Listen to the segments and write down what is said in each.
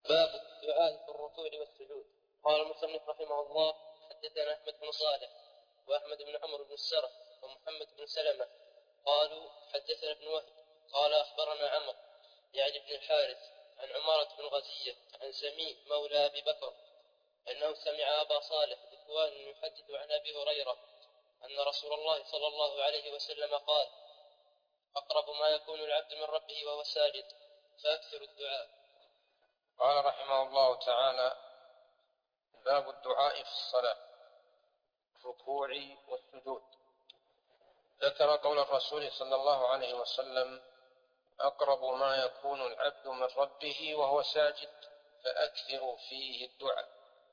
باب الدعاء في الركوع والسجود. قال المصنف رحمه الله: حدثنا أحمد بن صالح وأحمد بن عمرو بن السرح ومحمد بن سلمة قالوا حدثنا ابن وهب قال أخبرنا عمرو يعني بن الحارث عن عمارة بن غزية عن سمي مولى أبي بكر أنه سمع أبا صالح ذكوان يحدث عن أبي هريرة أن رسول الله صلى الله عليه وسلم قال: أقرب ما يكون العبد من ربه وهو ساجد فأكثر الدعاء. قال رحمه الله تعالى: باب الدعاء في الصلاة، الركوع والسجود. ذكر قول الرسول صلى الله عليه وسلم: أقرب ما يكون العبد من ربه وهو ساجد فأكثروا فيه الدعاء.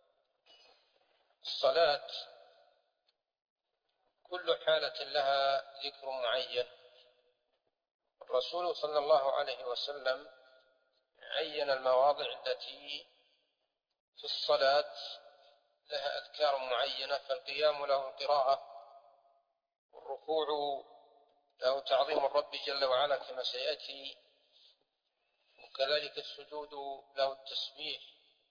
الصلاة كل حالة لها ذكر معين. الرسول صلى الله عليه وسلم عين المواضع التي في الصلاة لها أذكار معينة، فالقيام له القراءة، والركوع له تعظيم الرب جل وعلا كما سيأتي، وكذلك السجود له التسبيح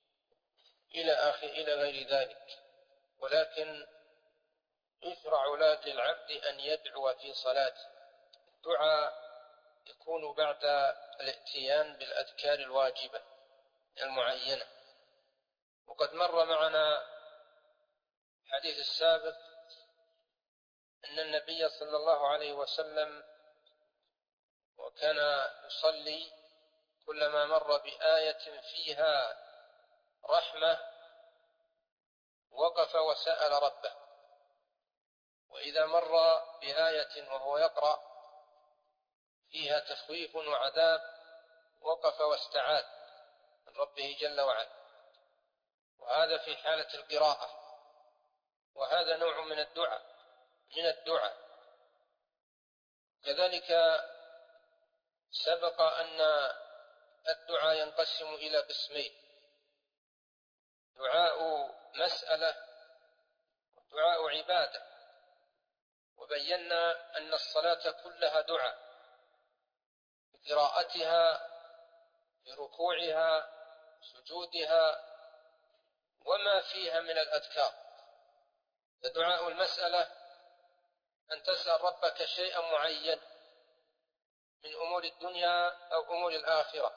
إلى غير ذلك. ولكن يشرع للعبد أن يدعو في صلاته. الدعاء يكون بعد الاتيان بالأذكار الواجبة المعينة، وقد مر معنا حديث السابق أن النبي صلى الله عليه وسلم وكان يصلي كلما مر بآية فيها رحمة وقف وسأل ربه، وإذا مر بآية وهو يقرأ فيها تخويف وعذاب وقف واستعاذ من ربه جل وعلا، وهذا في حالة القراءة، وهذا نوع من الدعاء. كذلك سبق أن الدعاء ينقسم إلى قسمين: دعاء مسألة ودعاء عبادة. وبينا أن الصلاة كلها دعاء، بقراءتها، بركوعها، سجودها، وما فيها من الأذكار. فدعاء المسألة أن تسأل ربك شيئا معين من أمور الدنيا أو أمور الآخرة،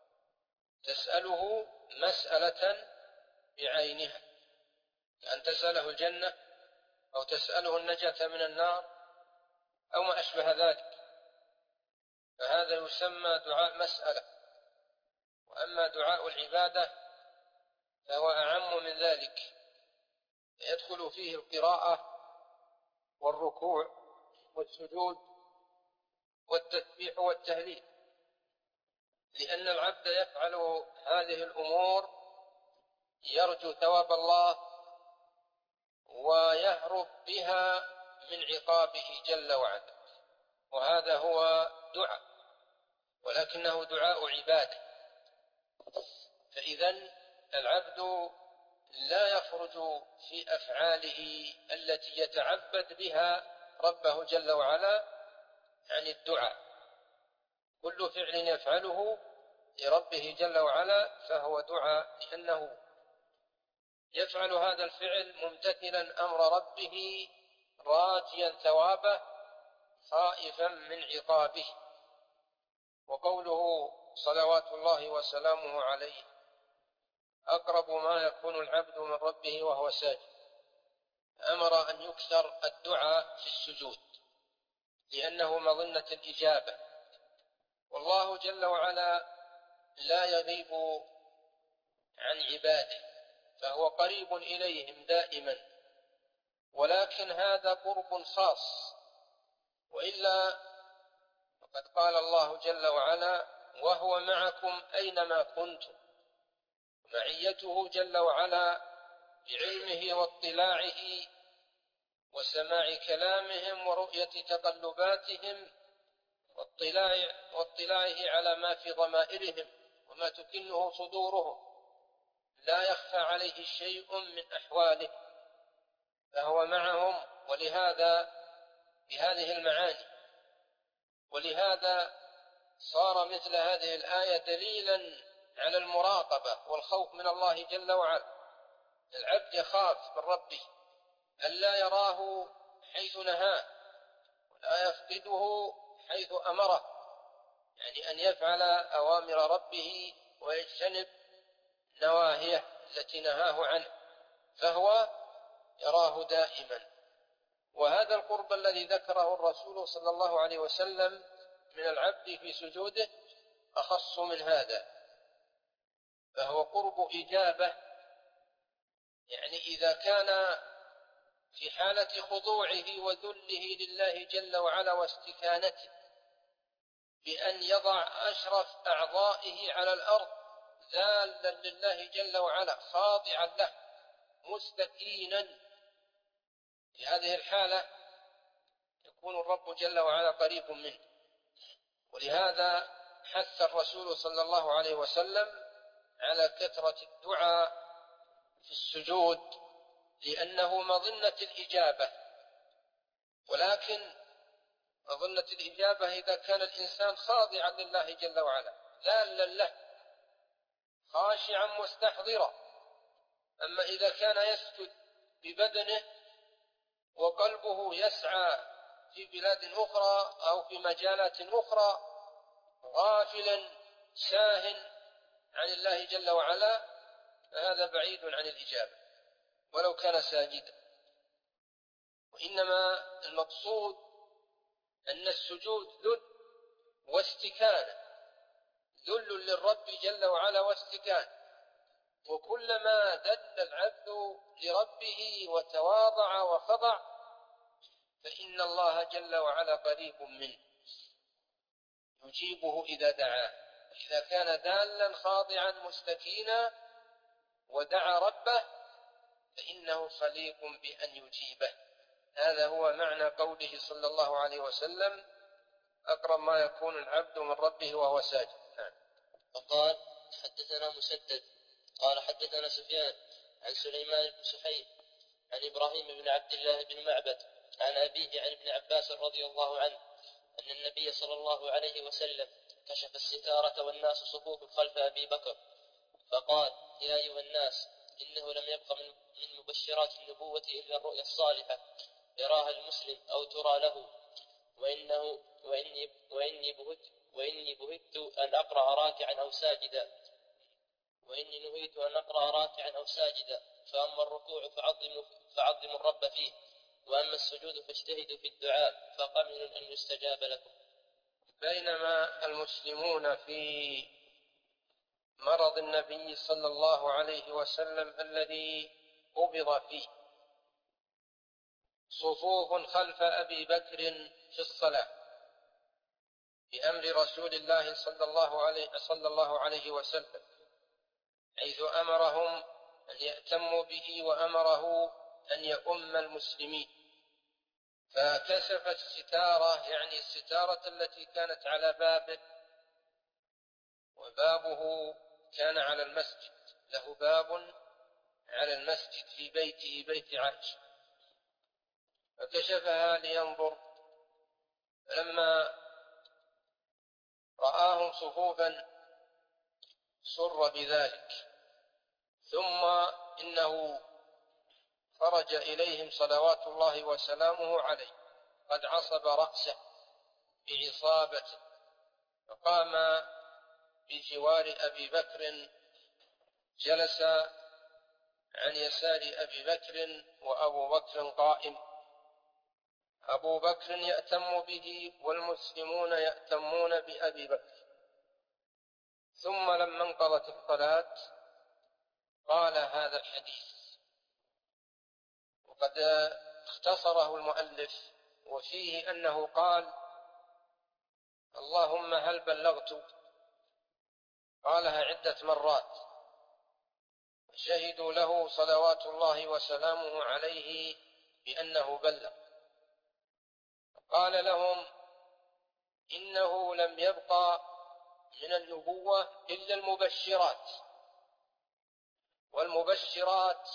تسأله مسألة بعينها، أن تسأله الجنة أو تسأله النجاة من النار أو ما أشبه ذلك، فهذا يسمى دعاء مسألة. وأما دعاء العبادة فهو أعم من ذلك، يدخل فيه القراءة والركوع والسجود والتسبيح والتهليل، لأن العبد يفعل هذه الأمور يرجو ثواب الله ويهرب بها من عقابه جل وعلا، وهذا هو دعاء، ولكنه دعاء عبادة. فإذن العبد لا يخرج في أفعاله التي يتعبد بها ربه جل وعلا عن الدعاء. كل فعل يفعله لربه جل وعلا فهو دعاء، لأنه يفعل هذا الفعل ممتثلا أمر ربه راجيا ثوابه خائفا من عقابه. وقوله صلوات الله وسلامه عليه: أقرب ما يكون العبد من ربه وهو ساجد، أمر أن يكثر الدعاء في السجود، لأنه مظنة الإجابة، والله جل وعلا لا يغيب عن عباده، فهو قريب إليهم دائما، ولكن هذا قرب خاص، وإلا فقد قال الله جل وعلا: وهو معكم أينما كنتم. معيته جل وعلا بعلمه واطلاعه وسماع كلامهم ورؤية تقلباتهم واطلاعه على ما في ضمائرهم وما تكنه صدورهم، لا يخفى عليه شيء من أحواله، فهو معهم. ولهذا بهذه المعاني، ولهذا صار مثل هذه الآية دليلا على المراقبة والخوف من الله جل وعلا. العبد يخاف من ربه ألا يراه حيث نهاه ولا يفقده حيث أمره، يعني أن يفعل أوامر ربه ويجتنب نواهيه التي نهاه عنه، فهو يراه دائما. وهذا القرب الذي ذكره الرسول صلى الله عليه وسلم من العبد في سجوده أخص من هذا، فهو قرب إجابة. يعني إذا كان في حالة خضوعه وذله لله جل وعلا واستكانته بأن يضع أشرف أعضائه على الأرض ذالا لله جل وعلا خاضعا له مستكينا، في هذه الحالة يكون الرب جل وعلا قريب منه. ولهذا حث الرسول صلى الله عليه وسلم على كثرة الدعاء في السجود لأنه مظنة الإجابة. ولكن مظنة الإجابة إذا كان الإنسان خاضعا لله جل وعلا ذالا له خاشعا مستحضرا. أما إذا كان يسجد ببدنه وقلبه يسعى في بلاد أخرى أو في مجالات أخرى غافلا ساهٍ عن الله جل وعلا، فهذا بعيد عن الإجابة ولو كان ساجدا. وإنما المقصود أن السجود ذل واستكانة، ذل للرب جل وعلا واستكانة. وكلما ذل العبد لربه وتواضع وخضع فإن الله جل وعلا قريب منه يجيبه إذا دعاه. إذا كان ذالا خاضعا مستكينا ودعا ربه فإنه خليق بأن يجيبه. هذا هو معنى قوله صلى الله عليه وسلم: أقرب ما يكون العبد من ربه وهو ساجد. نعم. وقال: حدثنا مسدد قال حدثنا سفيان عن سليمان بن سحيم عن إبراهيم بن عبد الله بن معبد عن أبيه عن ابن عباس رضي الله عنه أن النبي صلى الله عليه وسلم كشف الستارة والناس صفوف خلف أبي بكر فقال: يا أيها الناس، إنه لم يبق من مبشرات النبوة إلا الرؤيا الصالحة يراها المسلم أو ترى له، وإني بهت أن أقرأ راكعا أو ساجدا فأما الركوع فعظموا الرب فيه، وأما السجود فاجتهدوا في الدعاء فقمن أن يستجاب لكم. بينما المسلمون في مرض النبي صلى الله عليه وسلم الذي قبض فيه صفوف خلف أبي بكر في الصلاة بأمر رسول الله صلى الله عليه وسلم، حيث أمرهم أن يأتموا به وأمره أن يؤم المسلمين، فكشف الستارة، يعني الستارة التي كانت على بابه، وبابه كان على المسجد، له باب على المسجد في بيته بيت عائشة، فكشفها لينظر. فلما رآهم صفوفا سر بذلك، ثم إنه خرج إليهم صلوات الله وسلامه عليه قد عصب رأسه بعصابة، فقام بجوار أبي بكر، جلس عن يسار أبي بكر وأبو بكر قائم، أبو بكر يأتم به والمسلمون يأتمون بأبي بكر. ثم لما انقضت الصلاة قال هذا الحديث، وقد اختصره المؤلف، وفيه أنه قال: اللهم هل بلغت؟ قالها عدة مرات، شهدوا له صلوات الله وسلامه عليه بأنه بلغ. قال لهم: إنه لم يبقى من النبوة إلا المبشرات، والمبشرات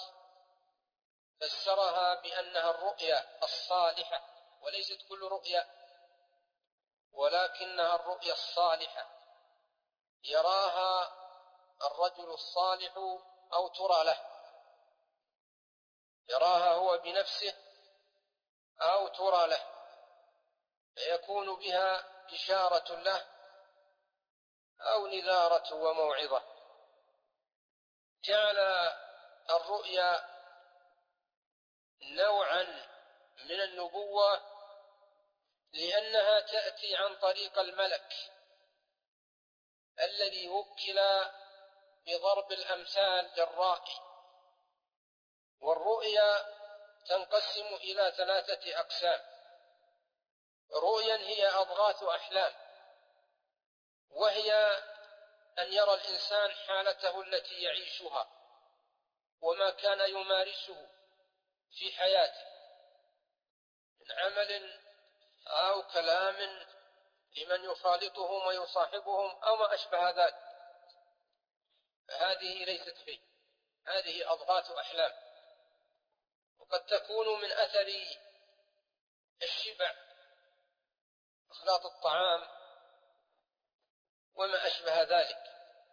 فسرها بأنها الرؤيا الصالحة، وليست كل رؤيا، ولكنها الرؤيا الصالحة يراها الرجل الصالح أو ترى له، يراها هو بنفسه أو ترى له، فيكون بها إشارة له أو نذارة وموعظة. جعل الرؤيا نوعا من النبوة لأنها تأتي عن طريق الملك الذي وكل بضرب الأمثال للرائي. والرؤيا تنقسم إلى 3 أقسام. رؤيا هي أضغاث أحلام، وهي أن يرى الإنسان حالته التي يعيشها وما كان يمارسه في حياته من عمل أو كلام لمن يخالطهم ويصاحبهم أو ما أشبه ذلك، هذه ليست فيه، هذه أضغاث أحلام، وقد تكون من أثر الشبع، إخلاط الطعام وما أشبه ذلك.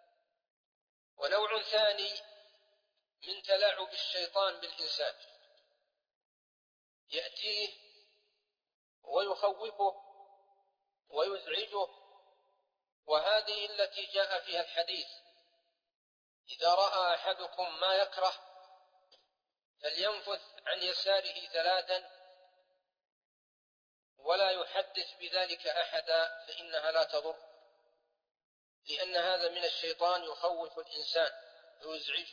ونوع ثاني من تلاعب الشيطان بالإنسان، يأتيه ويخوفه ويزعجه، وهذه التي جاء فيها الحديث: إذا رأى أحدكم ما يكره فلينفث عن يساره 3 ولا يحدث بذلك أحدا فإنها لا تضر، لأن هذا من الشيطان يخوف الإنسان ويزعجه.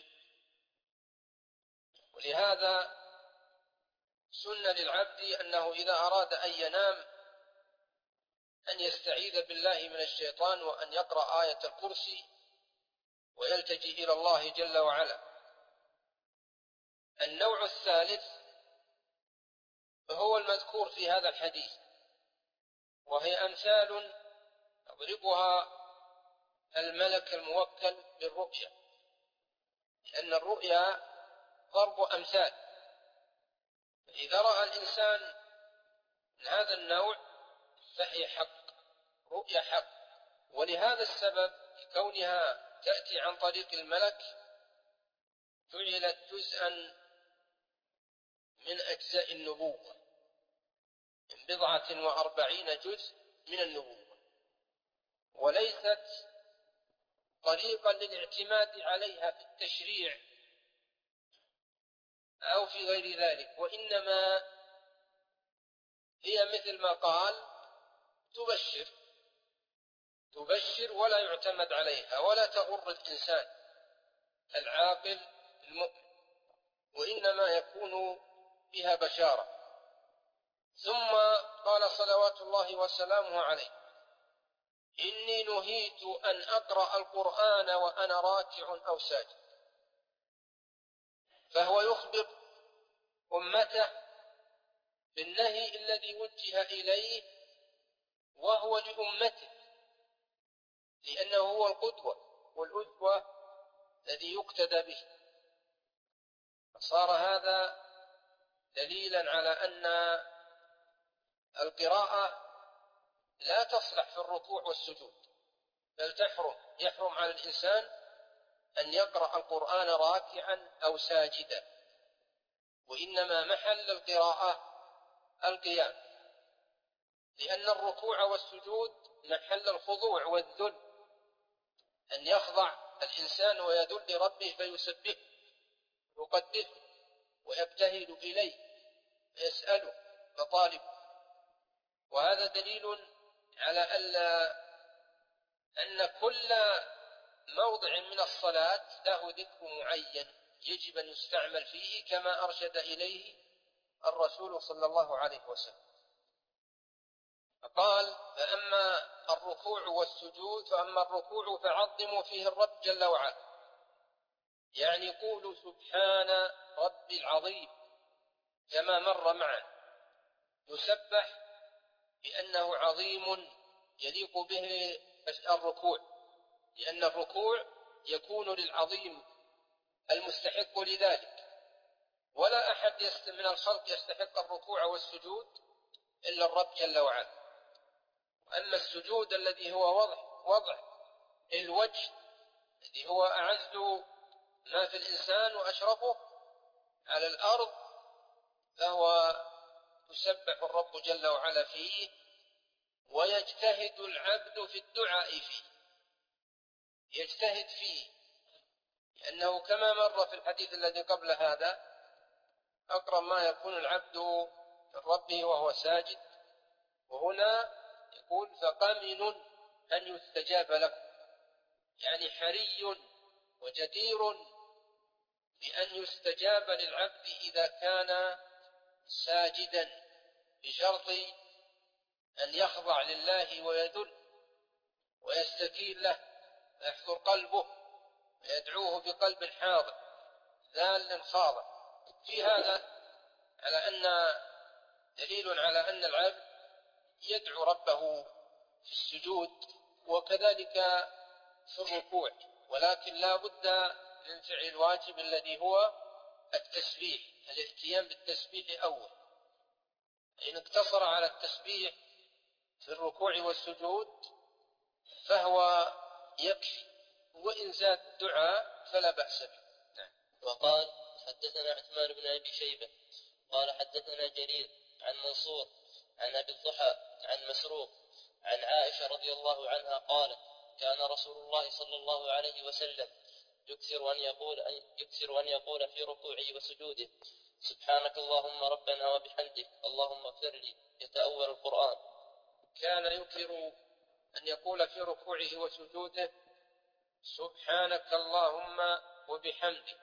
ولهذا سن للعبد أنه إذا أراد أن ينام أن يستعيذ بالله من الشيطان وأن يقرأ آية الكرسي ويلتجئ إلى الله جل وعلا. النوع الثالث هو المذكور في هذا الحديث، وهي أمثال يضربها الملك الموكل بالرؤيا، لأن الرؤيا ضرب أمثال. إذا رأى الإنسان من هذا النوع فهي حق، رؤيا حق. ولهذا السبب كونها تأتي عن طريق الملك جعلت جزءا من أجزاء النبوة، من 47 جزء من النبوة، وليست طريقا للاعتماد عليها في التشريع أو في غير ذلك، وإنما هي مثل ما قال تبشر ولا يعتمد عليها، ولا تغر الإنسان العاقل المؤمن، وإنما يكون بها بشارة. ثم قال صلوات الله وسلامه عليه: إني نهيت أن أقرأ القرآن وأنا راكع أو ساجد. فهو يخبر أمته بالنهي الذي وجه إليه، وهو لأمته، لأنه هو القدوة والأسوة الذي يقتدى به. فصار هذا دليلا على أن القراءة لا تصلح في الركوع والسجود، بل يحرم على الإنسان أن يقرأ القرآن راكعا أو ساجدا، وإنما محل القراءة القيام، لأن الركوع والسجود محل الخضوع والذل، أن يخضع الإنسان ويذل لربه فيسبحه ويقدسه ويبتهل إليه ويسأله وطالبه. وهذا دليل على أن كل موضع من الصلاة له ذكر معين يجب أن يستعمل فيه كما أرشد إليه الرسول صلى الله عليه وسلم. قال: فأما الركوع والسجود، فأما الركوع فعظموا فيه الرب جل وعلا، يعني قولوا سبحان ربي العظيم كما مر معنا، يسبح بأنه عظيم يليق به الركوع، لأن الركوع يكون للعظيم المستحق لذلك، ولا أحد من الخلق يستحق الركوع والسجود إلا الرب جل وعلا. أما السجود الذي هو وضع الوجه الذي هو أعز ما في الإنسان وأشرفه على الأرض، فهو يسبح الرب جل وعلا فيه، ويجتهد العبد في الدعاء فيه، يجتهد فيه، لأنه كما مر في الحديث الذي قبل هذا أقرب ما يكون العبد من ربه وهو ساجد، وهنا يقول فقمن أن يستجاب له، يعني حري وجدير بأن يستجاب للعبد إذا كان ساجدا، بشرط أن يخضع لله ويذل ويستكين له ويحضر قلبه ويدعوه بقلب حاضر ذال خاضع. في هذا على أن دليل على أن العبد يدعو ربه في السجود وكذلك في الركوع، ولكن لا بد من فعل الواجب الذي هو التسبيح، الاتيان بالتسبيح أول. إن اقتصر على التسبيح في الركوع والسجود فهو يكفي، وإن زاد الدعاء فلا بأس به. وقال حدثنا عثمان بن أبي شيبة قال حدثنا جرير عن منصور عن أبي الضحى عن مسروق عن عائشة رضي الله عنها قالت كان رسول الله صلى الله عليه وسلم يكثر أن يقول في ركوعه وسجوده سبحانك اللهم ربنا وبحمدك اللهم اغفر لي، يتأول القرآن. كان يكثر أن يقول في ركوعه وسجوده سبحانك اللهم وبحمدك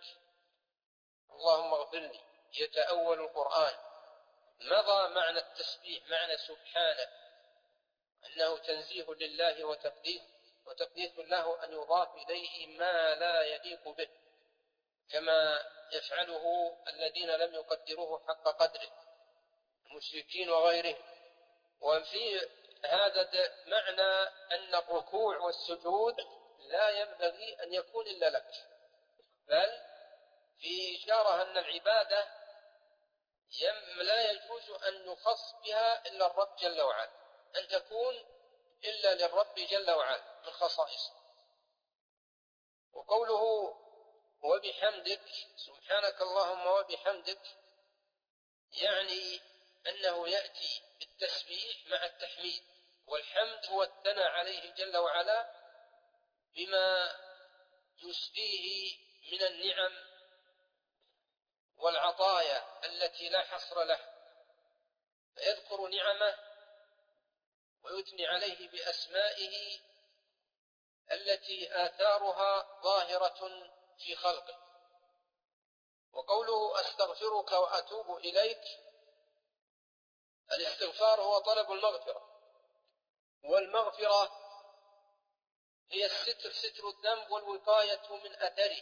اللهم اغفر لي، يتأول القرآن. مضى معنى التسبيح معنى سبحانه أنه تنزيه لله وتقديس له أن يضاف إليه ما لا يليق به، كما يفعله الذين لم يقدروه حق قدره، المشركين وغيرهم. وفي هذا معنى أن الركوع والسجود لا ينبغي أن يكون إلا لك، بل في إشارة أن العبادة لا يجوز أن يخص بها إلا الرب جل وعلا، أن تكون إلا للرب جل وعلا من خصائصه. وقوله وبحمدك سبحانك اللهم وبحمدك يعني أنه يأتي بالتسبيح مع التحميد، والحمد هو الثناء عليه جل وعلا بما يسديه من النعم والعطايا التي لا حصر له، فيذكر نعمه ويثني عليه بأسمائه التي آثارها ظاهرة في خلقه. وقوله أستغفرك وأتوب إليك، الاستغفار هو طلب المغفرة، والمغفرة هي الستر، ستر الذنب والوقاية من أثره،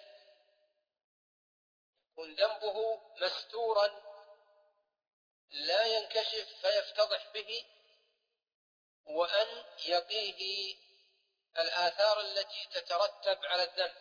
يكون ذنبه مستورا لا ينكشف فيفتضح به، وأن يقيه الآثار التي تترتب على الذنب.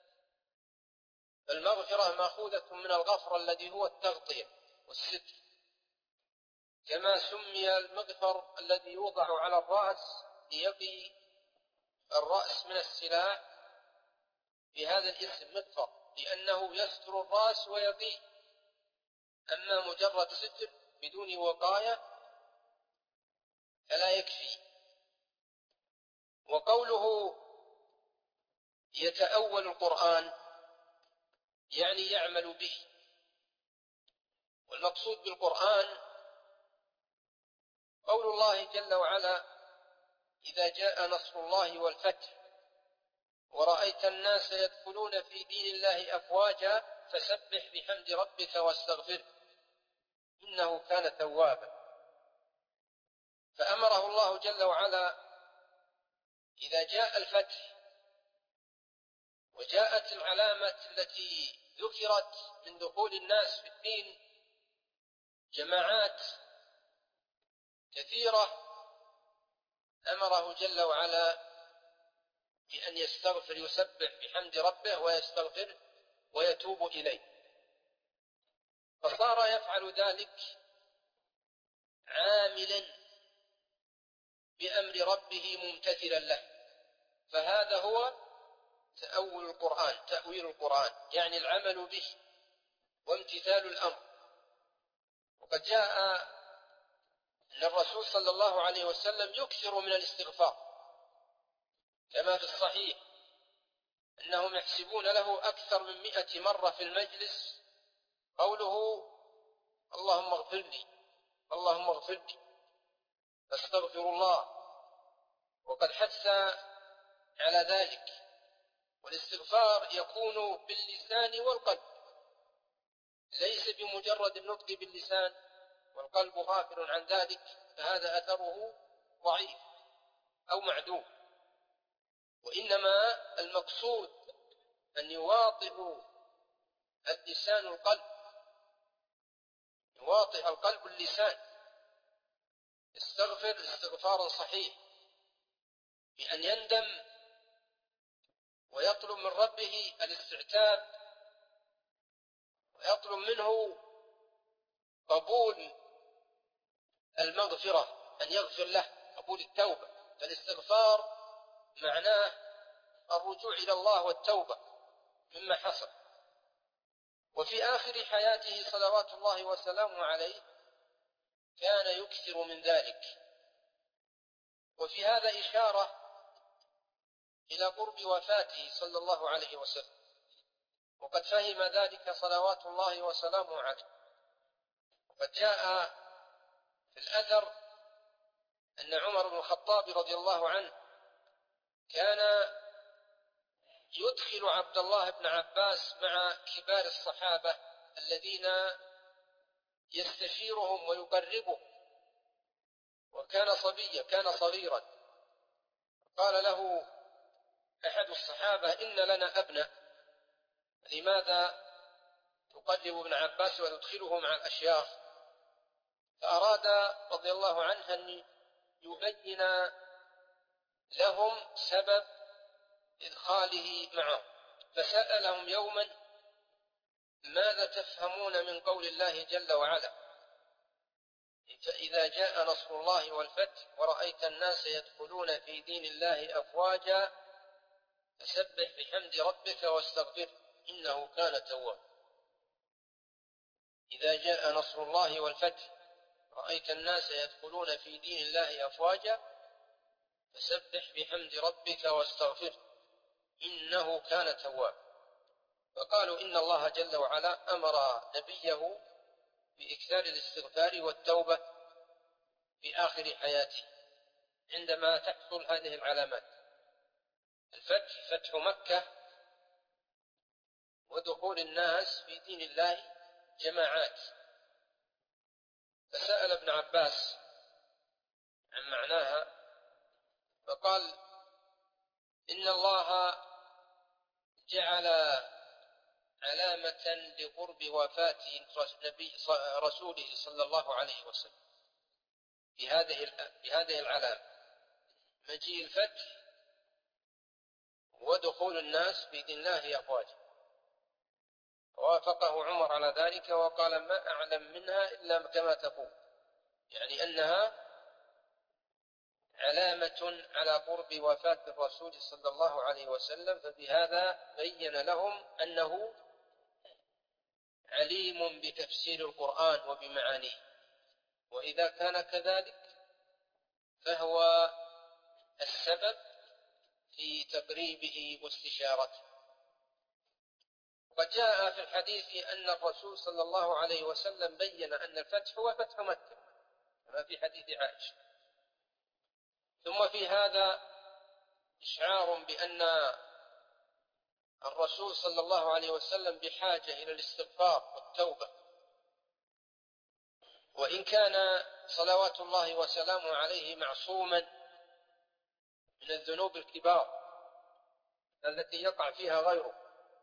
المغفرة مأخوذة من الغفر الذي هو التغطية والستر، كما سمي المغفر الذي يوضع على الرأس ليقي الرأس من السلاح بهذا الاسم مغفر، لأنه يستر الرأس ويقيه. أما مجرد ستر بدون وقاية فلا يكفي. وقوله يتأول القرآن يعني يعمل به، والمقصود بالقرآن قول الله جل وعلا إذا جاء نصر الله والفتح ورأيت الناس يدخلون في دين الله أفواجا فسبح بحمد ربك واستغفره إنه كان توابا. فأمره الله جل وعلا إذا جاء الفتح وجاءت العلامة التي ذكرت من دخول الناس في الدين جماعات كثيرة، أمره جل وعلا بأن يستغفر، يسبح بحمد ربه ويستغفر ويتوب إليه، فصار يفعل ذلك عاملا بأمر ربه ممتثلا له. فهذا هو تأويل القرآن يعني العمل به وامتثال الأمر. وقد جاء أن الرسول صلى الله عليه وسلم يكثر من الاستغفار كما في الصحيح أنهم يحسبون له أكثر من 100 مرة في المجلس قوله اللهم اغفر لي اللهم اغفر لي فاستغفر الله، وقد حث على ذلك. والاستغفار يكون باللسان والقلب، ليس بمجرد النطق باللسان والقلب غافل عن ذلك، فهذا أثره ضعيف أو معدوم. وإنما المقصود أن يواطئ اللسان القلب، يواطئ القلب اللسان، يستغفر استغفارا صحيح بأن يندم ويطلب من ربه الاستعتاب، ويطلب منه قبول المغفرة، أن يغفر له، قبول التوبة. فالاستغفار معناه الرجوع إلى الله والتوبة مما حصل. وفي آخر حياته صلوات الله وسلامه عليه كان يكثر من ذلك. وفي هذا إشارة إلى قرب وفاته صلى الله عليه وسلم، وقد فهم ذلك صلوات الله وسلامه عليه. وقد جاء في الأثر أن عمر بن الخطاب رضي الله عنه كان يدخل عبد الله بن عباس مع كبار الصحابة الذين يستشيرهم ويقربهم، وكان صبيا، كان صغيرا. قال له أحد الصحابة إن لنا أبناء، لماذا تقرب ابن عباس وتدخله مع الأشياخ؟ فأراد رضي الله عنه أن يبين لهم سبب إدخاله معه، فسألهم يوما ماذا تفهمون من قول الله جل وعلا فإذا جاء نصر الله والفتح ورأيت الناس يدخلون في دين الله أفواجا فسبح بحمد ربك واستغفره إنه كان توابا. إذا جاء نصر الله والفتح رأيت الناس يدخلون في دين الله أفواجا فسبح بحمد ربك واستغفره إنه كان توابا. فقالوا إن الله جل وعلا أمر نبيه بإكثار الاستغفار والتوبة في آخر حياته عندما تحصل هذه العلامات: الفتح، فتح مكة، ودخول الناس في دين الله جماعات. فسأل ابن عباس عن معناها فقال إن الله جعل علامة لقرب وفاة رسوله صلى الله عليه وسلم بهذه العلامة: مجيء الفتح ودخول الناس في دين الله أفواجا. وافقه عمر على ذلك وقال ما أعلم منها إلا كما تقول، يعني أنها علامة على قرب وفاة الرسول صلى الله عليه وسلم. فبهذا بين لهم أنه عليم بتفسير القرآن وبمعانيه، وإذا كان كذلك فهو السبب في تقريبه واستشارته. وقد جاء في الحديث أن الرسول صلى الله عليه وسلم بين أن الفتح هو فتح مكة كما في حديث عائشة. ثم في هذا إشعار بأن الرسول صلى الله عليه وسلم بحاجة إلى الاستغفار والتوبة، وإن كان صلوات الله وسلامه عليه معصوما من الذنوب الكبار التي يقع فيها غيره،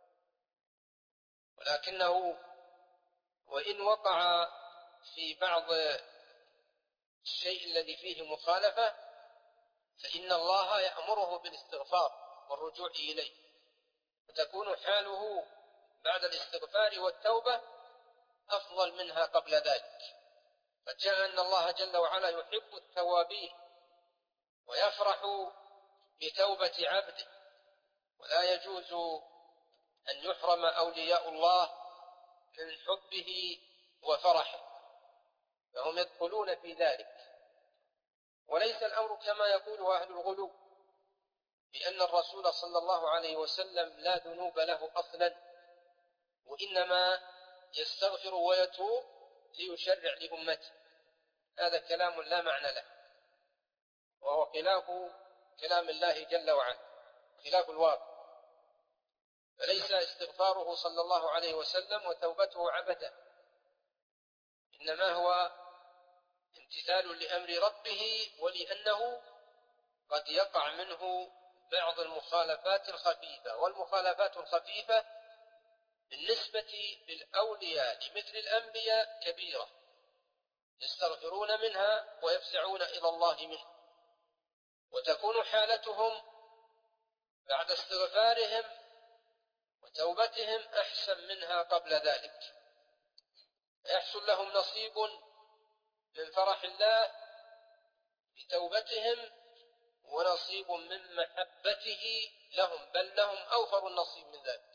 ولكنه وإن وقع في بعض الشيء الذي فيه مخالفة فإن الله يأمره بالاستغفار والرجوع إليه، فتكون حاله بعد الاستغفار والتوبة أفضل منها قبل ذلك. فجاء أن الله جل وعلا يحب التوابين ويفرح بتوبة عبده، ولا يجوز أن يحرم أولياء الله من حبه وفرحه، فهم يدخلون في ذلك. وليس الأمر كما يقول أهل الغلو بأن الرسول صلى الله عليه وسلم لا ذنوب له أصلا، وإنما يستغفر ويتوب ليشرع لأمته. هذا كلام لا معنى له، وهو خلاف كلام الله جل وعلا، خلاف الواقع. فليس استغفاره صلى الله عليه وسلم وتوبته عبثا، إنما هو امتثال لأمر ربه، ولأنه قد يقع منه بعض المخالفات الخفيفة، والمخالفات الخفيفة بالنسبة للأولياء لمثل الأنبياء كبيرة، يستغفرون منها ويفزعون إلى الله منها، وتكون حالتهم بعد استغفارهم وتوبتهم أحسن منها قبل ذلك، يحصل لهم نصيب من فرح الله بتوبتهم ونصيب من محبته لهم، بل لهم أوفر النصيب من ذلك.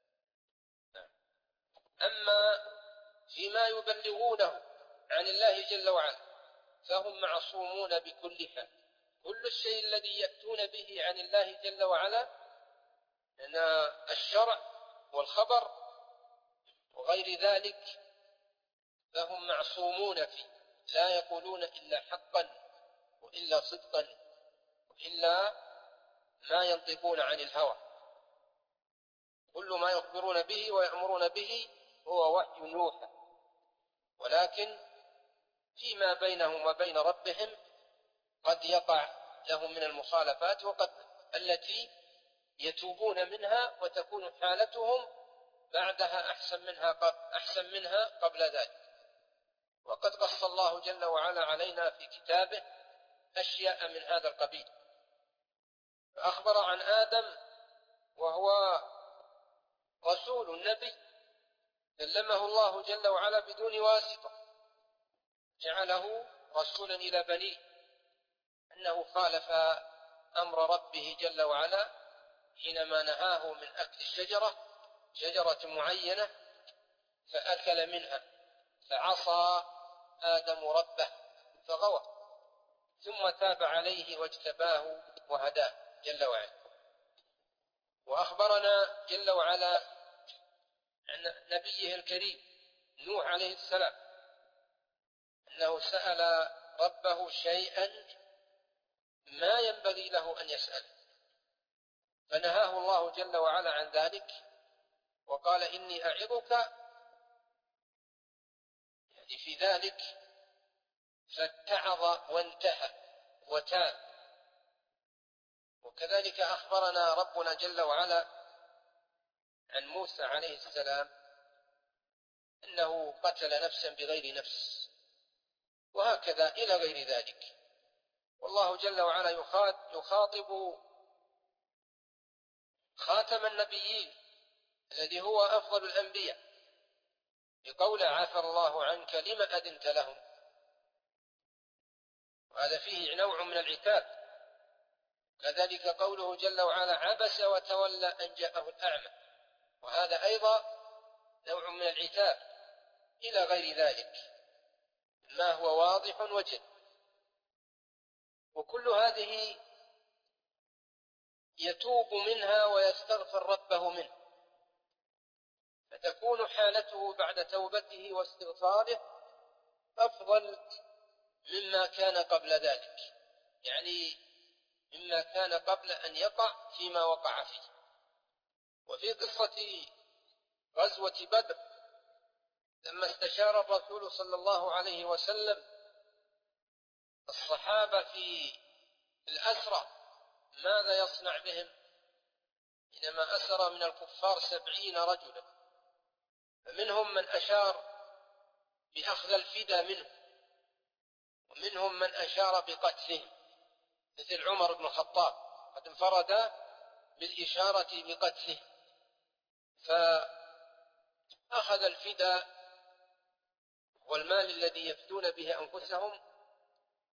أما فيما يبلغونه عن الله جل وعلا فهم معصومون بكل حال. كل الشيء الذي يأتون به عن الله جل وعلا من الشرع والخبر وغير ذلك فهم معصومون فيه، لا يقولون إلا حقا وإلا صدقا وإلا ما ينطقون عن الهوى. كل ما يخبرون به ويأمرون به هو وحي يوحى، ولكن فيما بينهم وبين ربهم قد يقع لهم من المخالفات وقد التي يتوبون منها وتكون حالتهم بعدها أحسن منها قبل ذلك. وقد قص الله جل وعلا علينا في كتابه أشياء من هذا القبيل، فأخبر عن آدم وهو رسول النبي كلمه الله جل وعلا بدون واسطة، جعله رسولا إلى بنيه، أنه خالف أمر ربه جل وعلا حينما نهاه من أكل شجرة معينة فأكل منها، فعصى آدم ربه فغوى، ثم تاب عليه واجتباه وهداه جل وعلا. وأخبرنا جل وعلا عن نبيه الكريم نوح عليه السلام أنه سأل ربه شيئا ما ينبغي له أن يسأل، فنهاه الله جل وعلا عن ذلك وقال إني أعظك، يعني في ذلك فاتعظ وانتهى وتاب. وكذلك أخبرنا ربنا جل وعلا عن موسى عليه السلام أنه قتل نفسا بغير نفس، وهكذا إلى غير ذلك. والله جل وعلا يخاطب خاتم النبيين الذي هو أفضل الأنبياء بقول عفى الله عنك لما أذنت لهم، وهذا فيه نوع من العتاب. كذلك قوله جل وعلا عبس وتولى أن جاءه الأعمى، وهذا أيضا نوع من العتاب إلى غير ذلك ما هو واضح وجل. وكل هذه يتوب منها ويستغفر ربه منه، فتكون حالته بعد توبته واستغفاره أفضل مما كان قبل ذلك، يعني مما كان قبل أن يقع فيما وقع فيه. وفي قصة غزوة بدر لما استشار الرسول صلى الله عليه وسلم الصحابة في الأسرى ماذا يصنع بهم، حينما أسر من الكفار 70 رجلا، فمنهم من أشار بأخذ الفدى منه، ومنهم من أشار بقتلهم، مثل عمر بن الخطاب قد انفرد بالإشارة بقتله، فأخذ الفدى والمال الذي يفدون به أنفسهم،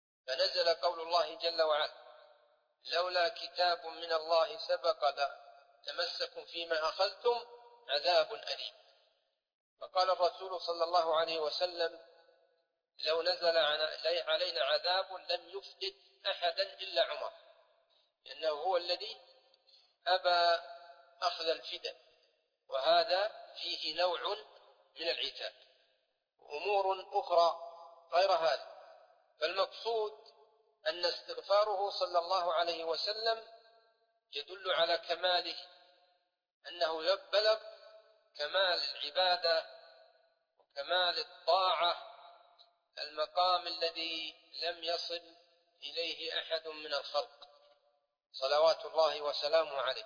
فنزل قول الله جل وعلا لولا كتاب من الله سبق تمسكوا فيما أخذتم عذاب أليم. فقال الرسول صلى الله عليه وسلم: لو نزل علينا عذاب لم يفقد أحدا إلا عمر، لأنه هو الذي أبى أخذ الفداء، وهذا فيه نوع من العتاب. أمور أخرى غير هذا، فالمقصود أن استغفاره صلى الله عليه وسلم يدل على كماله، أنه بلغ كمال العبادة وكمال الطاعة، المقام الذي لم يصل إليه أحد من الخلق صلوات الله وسلامه عليه.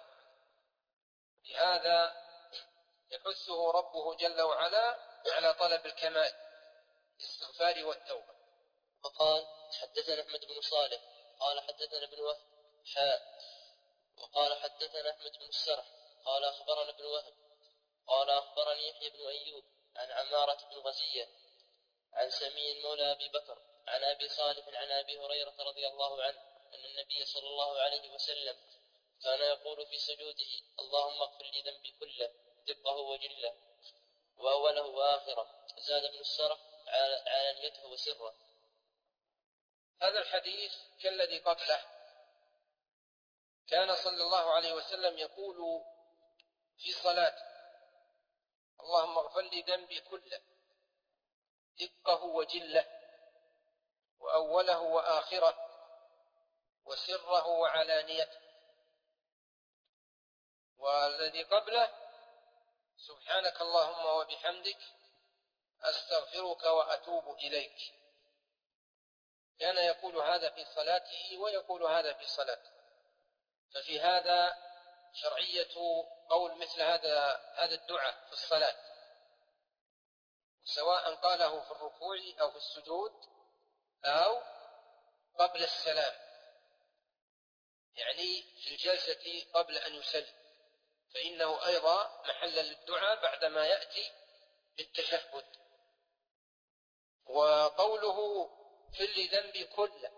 لهذا يحثه ربه جل وعلا على طلب الكمال، الاستغفار والتوبة. وقال: حدثنا أحمد بن صالح قال حدثنا ابن وهب وقال حدثنا أحمد بن السرح قال أخبرنا ابن وهب قال أخبرني يحيى بن أيوب عن عمارة بن غزية عن سمي مولى أبي بكر عن أبي صالح عن أبي هريرة رضي الله عنه أن النبي صلى الله عليه وسلم كان يقول في سجوده: اللهم اغفر لي ذنبي كله دقه وجله وأوله وآخره. زاد ابن السرح علانيته وسره. هذا الحديث كالذي قبله، كان صلى الله عليه وسلم يقول في صلاته: اللهم اغفر لي ذنبي كله دقه وجله وأوله وآخره وسره وعلانيته. والذي قبله: سبحانك اللهم وبحمدك أستغفرك وأتوب إليك. كان يقول هذا في صلاته ويقول هذا في صلاته. ففي هذا شرعية قول مثل هذا الدعاء في الصلاة، سواء قاله في الركوع أو في السجود أو قبل السلام، يعني في الجلسة قبل أن يسلم، فإنه أيضا محل للدعاء بعدما يأتي بالتشهد. وقوله اغفر لي ذنبي كله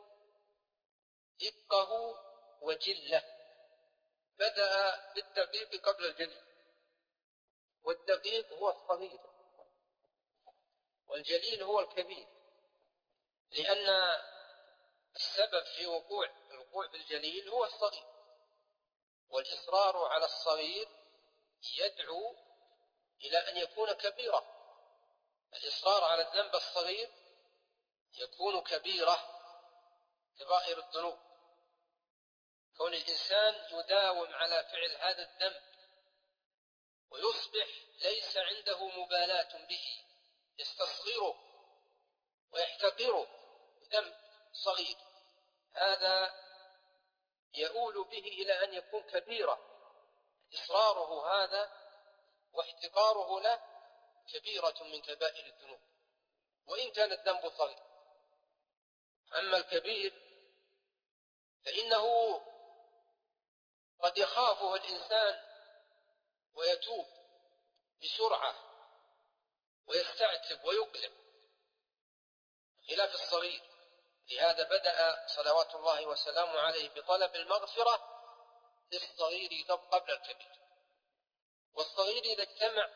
دقه وجله، بدأ بالدقيق قبل الجليل، والدقيق هو الصغير والجليل هو الكبير، لأن السبب في الوقوع في الجليل هو الصغير، والإصرار على الصغير يدعو إلى أن يكون كبيرة. الإصرار على الذنب الصغير يكون كبيرة، كبائر الذنوب. كون الإنسان يداوم على فعل هذا الذنب ويصبح ليس عنده مبالاة به، يستصغره ويحتقره، ذنب صغير، هذا يؤول به إلى أن يكون كبيرة. إصراره هذا واحتقاره له كبيرة من كبائر الذنوب، وإن كان الذنب صغير. أما الكبير فإنه قد يخافه الإنسان ويتوب بسرعة ويستعتب ويقلع، خلاف الصغير. لهذا بدأ صلوات الله وسلامه عليه بطلب المغفرة للصغير قبل الكبير. والصغير إذا اجتمع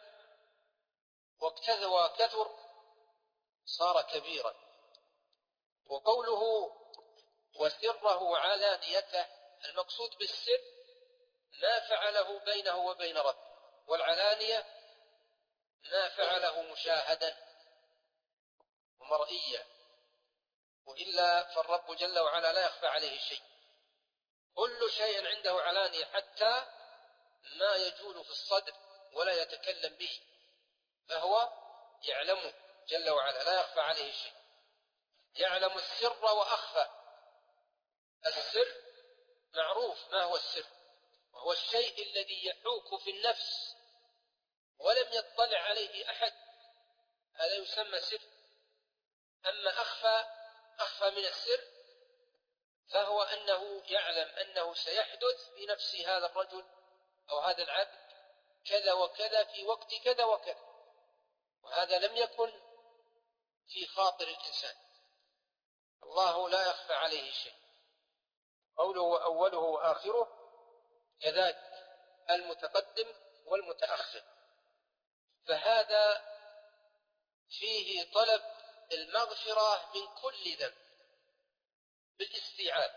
وكثر صار كبيرا. وقوله وسره علانيته، المقصود بالسر ما فعله بينه وبين ربه، والعلانية ما فعله مشاهدا ومرئيا، وإلا فالرب جل وعلا لا يخفى عليه شيء، كل شيء عنده علانية، حتى ما يجول في الصدر ولا يتكلم به فهو يعلمه جل وعلا، لا يخفى عليه شيء، يعلم السر وأخفى. السر معروف ما هو السر، وهو الشيء الذي يحوك في النفس ولم يطلع عليه أحد، هذا يسمى سر. أما أخفى من السر فهو أنه يعلم أنه سيحدث في نفس هذا الرجل أو هذا العبد كذا وكذا في وقت كذا وكذا، وهذا لم يكن في خاطر الإنسان. الله لا يخفى عليه شيء. قوله وأوله وآخره كذلك، المتقدم والمتأخر، فهذا فيه طلب المغفرة من كل ذنب بالاستيعاب.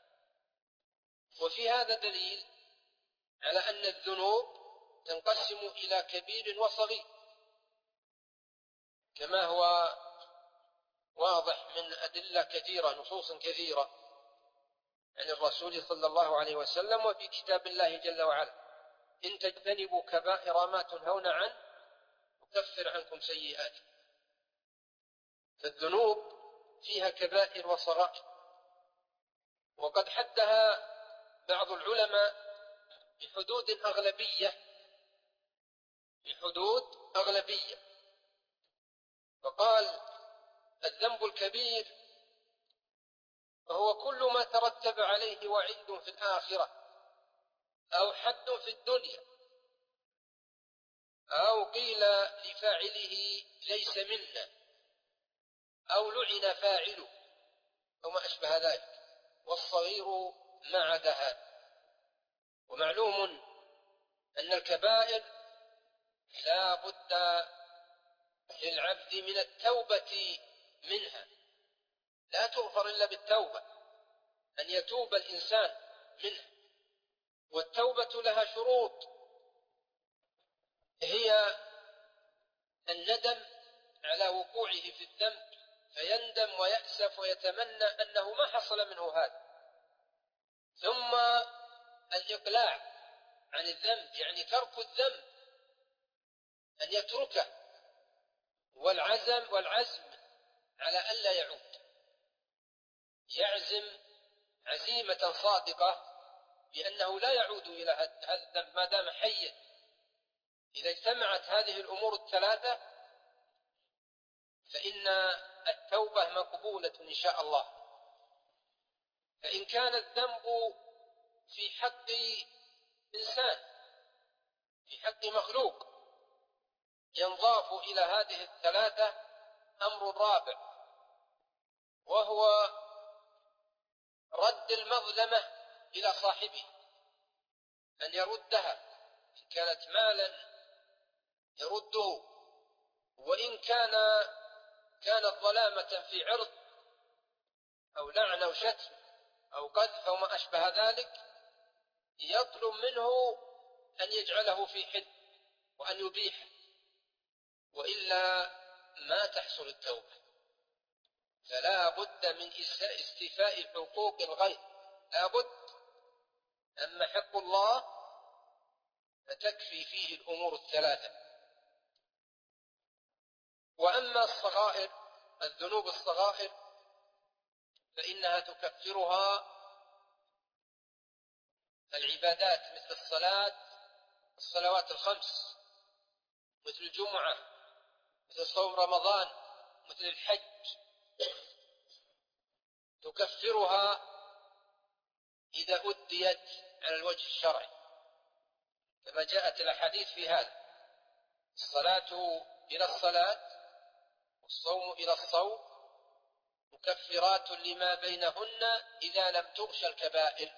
وفي هذا دليل على أن الذنوب تنقسم إلى كبير وصغير، كما هو واضح من أدلة كثيرة، نصوص كثيرة عن الرسول صلى الله عليه وسلم وفي كتاب الله جل وعلا: إن تجتنبوا كبائر ما تنهون عنه يكفر عنكم سيئاتكم. فالذنوب فيها كبائر وصغائر، وقد حدها بعض العلماء بحدود أغلبية، فقال: الذنب الكبير فهو كل ما ترتب عليه وعيد في الآخرة أو حد في الدنيا أو قيل لفاعله ليس منا أو لعن فاعله أو ما أشبه ذلك، والصغير ما عدا هذا. ومعلوم أن الكبائر لا بد للعبد من التوبة منها، لا تغفر إلا بالتوبة، أن يتوب الإنسان منها. والتوبة لها شروط، هي الندم على وقوعه في الذنب فيندم ويأسف ويتمنى أنه ما حصل منه هذا، ثم الإقلاع عن الذنب يعني ترك الذنب، أن يتركه، والعزم على ألا يعود، يعزم عزيمة صادقة بأنه لا يعود إلى هذا الذنب ما دام حيا. إذا اجتمعت هذه الأمور الثلاثة فإن التوبة مقبولة إن شاء الله. فإن كان الذنب في حق إنسان، في حق مخلوق، ينضاف إلى هذه الثلاثة أمر رابع، وهو رد المظلمة إلى صاحبه، أن يردها، إن كانت مالا يرده، وإن كانت ظلامة في عرض أو لعن أو شتم أو قذف أو ما أشبه ذلك، يطلب منه أن يجعله في حد وأن يبيحه، وإلا ما تحصل التوبة. فلا بد من استيفاء حقوق الغير، لا بد. أما حق الله فتكفي فيه الأمور الثلاثة. وأما الصغائر، الذنوب الصغائر، فإنها تكفرها العبادات مثل الصلوات الخمس، مثل الجمعة، مثل صوم رمضان، مثل الحج، تكفرها إذا أديت على الوجه الشرعي، كما جاءت الأحاديث في هذا: الصلاة إلى الصلاة والصوم إلى الصوم مكفرات لما بينهن إذا لم تغش الكبائر.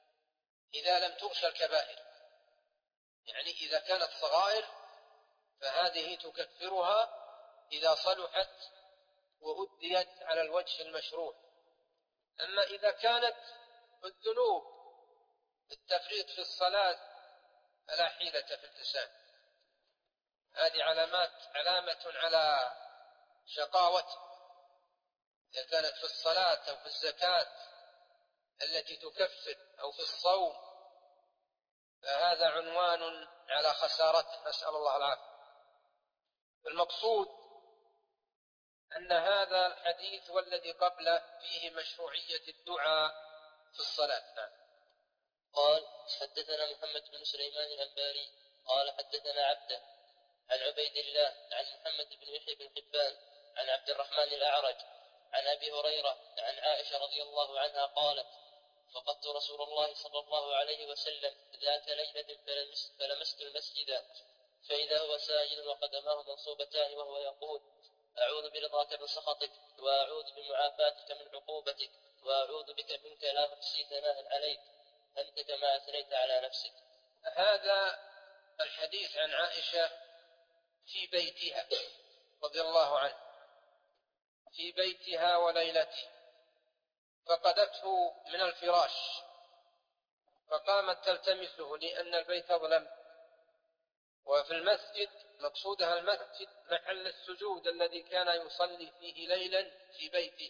يعني إذا كانت صغائر فهذه تكفرها إذا صلحت وأديت على الوجه المشروع. أما إذا كانت الذنوب التفريط في الصلاة فلا حيلة في الإنسان، هذه علامة على شقاوته. إذا كانت في الصلاة أو في الزكاة التي تكفر أو في الصوم فهذا عنوان على خسارته، نسأل الله العافية. المقصود أن هذا الحديث والذي قبله فيه مشروعية الدعاء في الصلاة. قال: حدثنا محمد بن سليمان الأنباري قال حدثنا عبده عن عبيد الله عن محمد بن يحيى بن حبان عن عبد الرحمن الأعرج عن أبي هريرة عن عائشة رضي الله عنها قالت: فقدت رسول الله صلى الله عليه وسلم ذات ليلة فلمست المسجد فإذا هو ساجد وقدماه منصوبتان وهو يقول: أعوذ برضاك من سخطك وأعوذ بمعافاتك من عقوبتك وأعوذ بك منك لا أحصي ثناء عليك أنت كما أثنيت على نفسك. هذا الحديث عن عائشة في بيتها رضي الله عنها، في بيتها وليلته، فقدته من الفراش فقامت تلتمسه لأن البيت أظلم، وفي المسجد مقصودها المسجد محل السجود الذي كان يصلي فيه ليلا في بيته،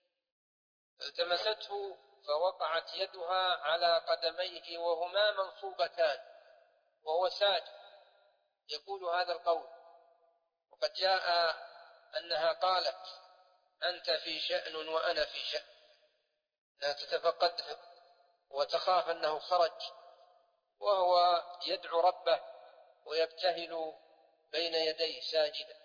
التمسته فوقعت يدها على قدميه وهما منصوبتان وهو ساجد يقول هذا القول. وقد جاء أنها قالت أنت في شأن وأنا في شأن، لا تتفقده وتخاف أنه خرج وهو يدعو ربه ويبتهل بين يديه ساجدا.